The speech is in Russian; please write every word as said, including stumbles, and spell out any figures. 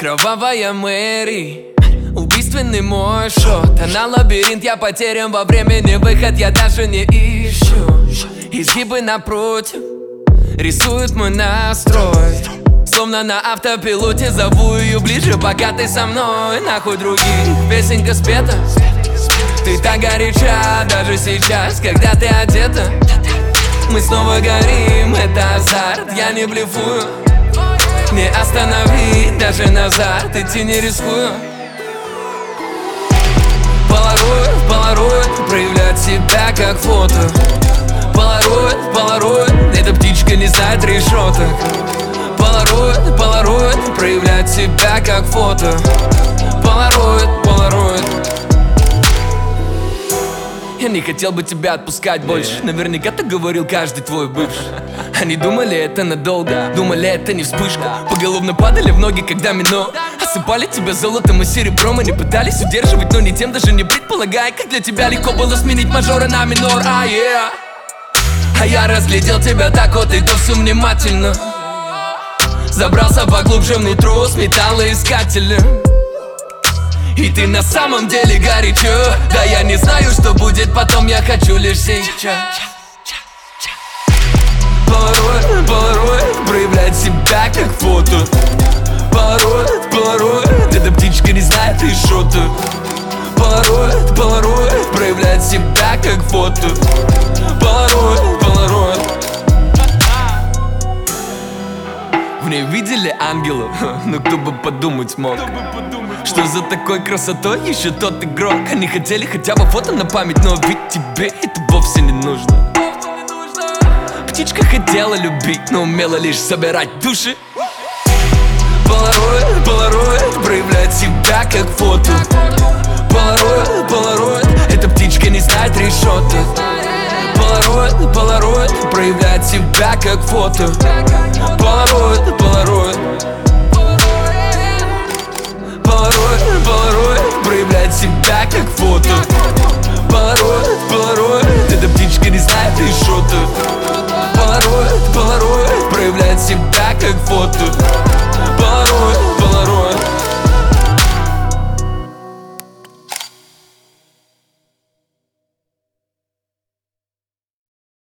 Кровавая Мэри, убийственный мой шот. Она лабиринт, я потерян во времени. Выход я даже не ищу. Изгибы напротив рисуют мой настрой. Словно на автопилоте зову ее ближе, пока ты со мной. Нахуй других, песенка спета. Ты так горяча, даже сейчас, когда ты одета. Мы снова горим, это азарт, я не блефую. Не остановить, даже назад идти не рискую. Полароид, полароид, проявлять себя как фото. Полароид, полароид, эта птичка не знает решеток. Полароид, полароид, проявлять себя как фото. Полароид, полароид. Я не хотел бы тебя отпускать больше. Наверняка так говорил каждый твой бывший. Они думали, это надолго, думали, это не вспышка. Поголовно падали в ноги, когда мино. Осыпали тебя золотом и серебром. Они пытались удерживать, но не тем, даже не предполагая, как для тебя легко было сменить мажора на минор. А, yeah. А я разглядел тебя так вот и то все внимательно. Забрался поглубже внутрь с металлоискателем. И ты на самом деле горячо. Да я не знаю, что будет потом, я хочу лишь сейчас. Полароид, полароид, проявлять себя как фото. Полароид, полароид, эта птичка не знает решеток. Полароид, полароид, проявлять себя как фото. Полароид, полароид. В ней видели ангелов, но кто бы подумать мог, что за такой красотой еще тот игрок. Они хотели хотя бы фото на память, но ведь тебе это вовсе не нужно. Птичка хотела любить, но умела лишь собирать души. Полароид, полароид, проявлять себя как фото. Полароид, полароид, эта птичка не знает решеток. Полароид, полароид, проявлять себя как фото. Полароид, полароид. Полароид, полароид, проявлять себя как фото. Полароид, полароид, эта птичка не знает решеток. Полароид, полароид, проявлять себя как фото.